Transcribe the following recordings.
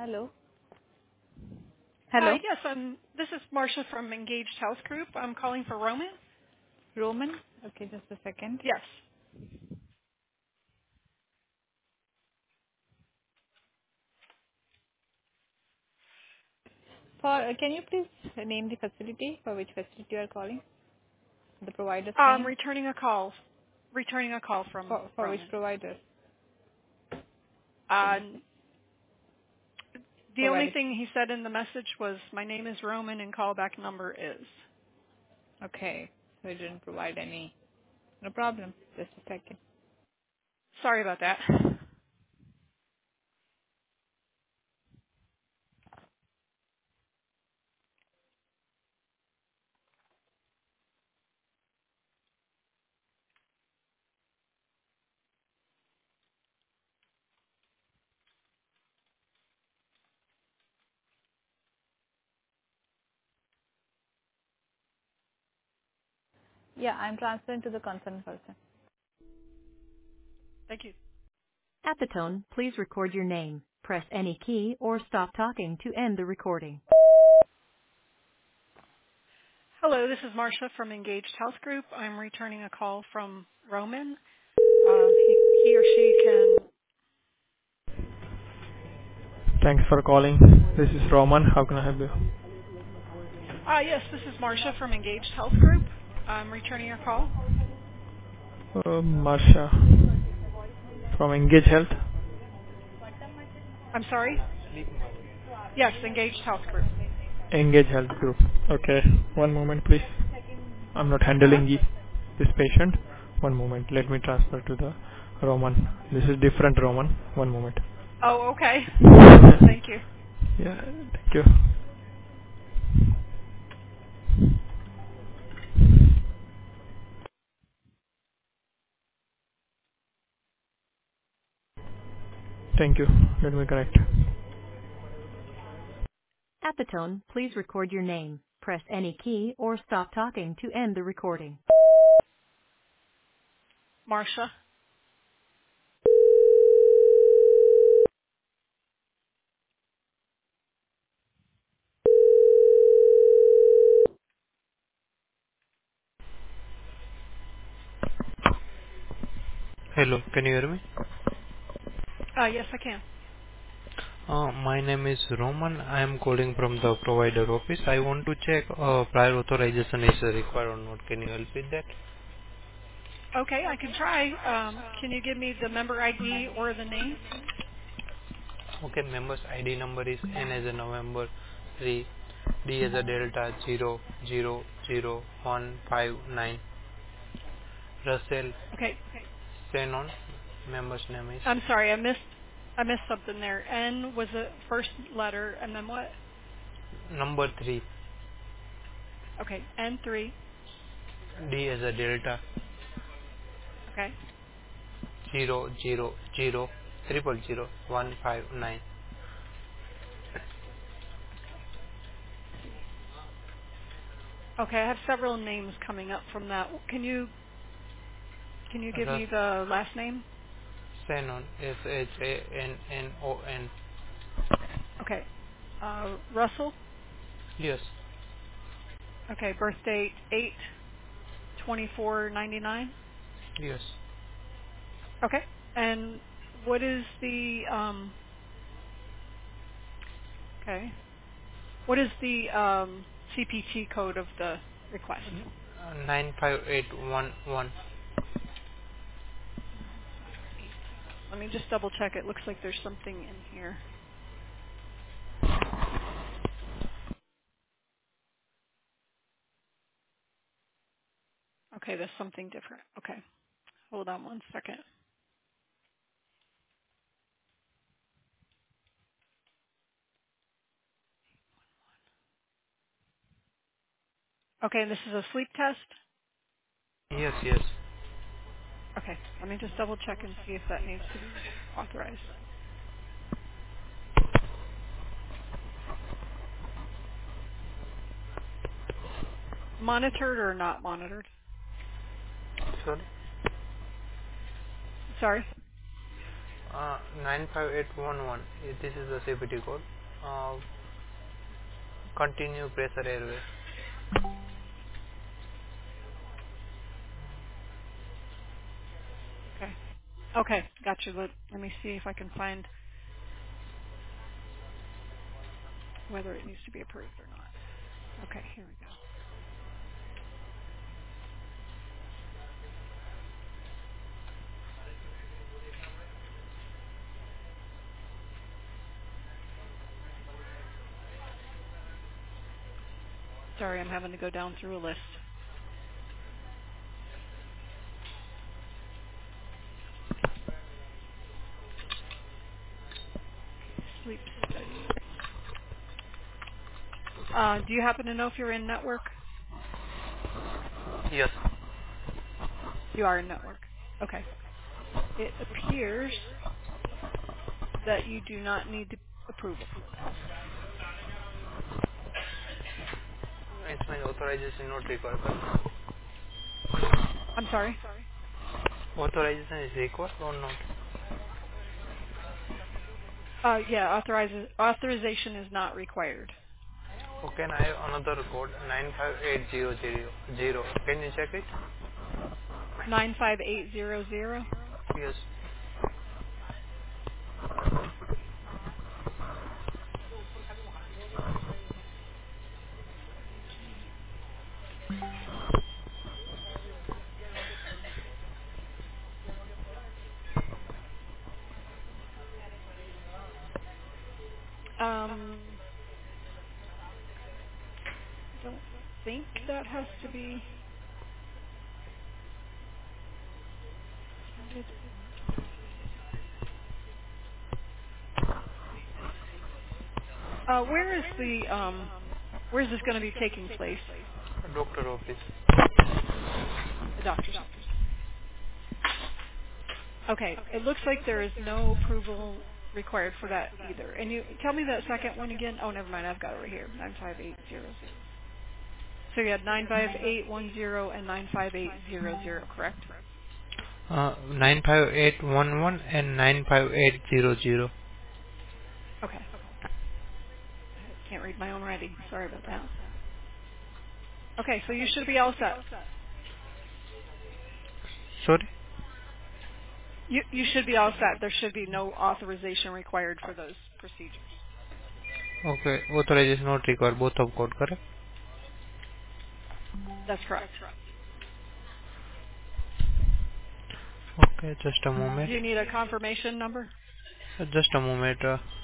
Hello. Hi, Hello. yes, this is Marcia from Engaged Health Group. I'm calling for Roman. Roman. Okay, just a second. Yes. Can you please name the facility for which facility you are calling? The provider's name Returning a call. Returning a call from for which Roman. provider? Uh, the only Provider. thing he said in the message was, "My name is Roman and callback number is." Okay. So you didn't provide any. No problem. Just a second. Sorry about that. Yeah, I'm transferring to the concerned person. Thank you. At the tone, please record your name. Press any key or stop talking to end the recording. Hello, this is Marcia from Engaged Health Group. I'm returning a call from Roman. He or she can. Thanks for calling. This is Roman. How can I help you? Yes, this is Marcia from Engaged Health Group. I'm returning your call. Marsha from Engage Health. I'm sorry. Yes, Engaged Health Group. Engage Health Group. Okay. One moment, please. I'm not Uh huh. handling this patient. One moment. Let me transfer to the Roman. This is different Roman. One moment. Oh, okay. Thank you. Yeah. Thank you. Thank you. Let me connect. At the tone, please record your name. Press any key or stop talking to end the recording. Marsha. Hello, can you hear me? Yes, I can. My name is Roman. I am calling from the provider office. I want to check prior authorization is required or not. Can you help with that? Okay, I can try. Can you give me the member ID or the name? Okay, member's ID number is N as a November 3, D as a Delta 0000159. Russell Okay. Senon, member's name is I'm sorry, I missed something there. N was the first letter, and then what? number 3, Okay, N3. D as a Delta Okay. 0000159. Okay, I have several names coming up from that. Can you give Russ me the last name? Senon, Shanon. Okay. Russell. Yes, Okay, birth date 8/24/99. yes. Okay. And what is the okay? What is the CPT code of the request? 95811. 958. Let me just double check. It looks like there's something in here. Okay, there's something different. Okay. Hold on one second. Okay, this is a sleep test. Yes, yes. Okay, let me just double check and see if that needs to be authorized. Monitored or not monitored? Sorry. Sorry. 95811. This is the CPT code. Uh, continue pressure airway. Okay. Okay, gotcha. Let me see if I can find whether it needs to be approved or not. Okay, here we go. Sorry, I'm having to go down through a list. Sleep study. Do you happen to know if you're in network? Yes. You are in network. Okay. It appears that you do not need the approval. It's my authorization not required. I'm sorry? Authorization is required or not? Yeah, authorization is not required. Okay, and I have another code 95800. Can you check it? 95800. Yes. I don't think that has to be submitted. Where is this going to be taking place? Doctor office. The doctor's office. Okay. It looks like there is no approval required for that either. And you tell me that second one again. Oh, never mind. I've got it right here. 95800. So you had 95810 and 95800, correct? 95811 and 95800. Okay. I can't read my own writing. Sorry about that. Okay, so you should be all set. Sorry? You should be all set. There should be no authorization required for those procedures. Okay, authorization not required. Both of code, correct? That's correct. Okay, just a moment. Do you need a confirmation number? Just a moment.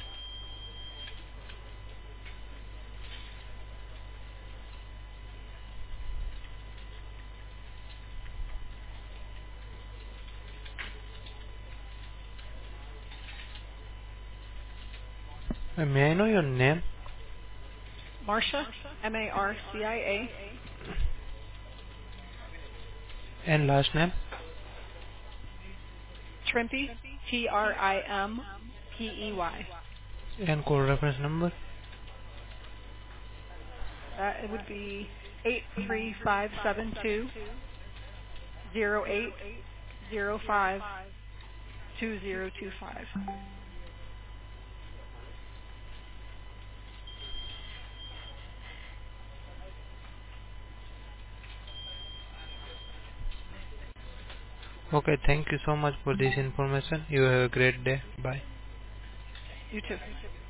May I know your name Marcia, Marcia, and last name Trimpey, Trimpey. and code reference number? It would be 8357208052025. Okay, thank you so much for this information. You have a great day. Bye. You too.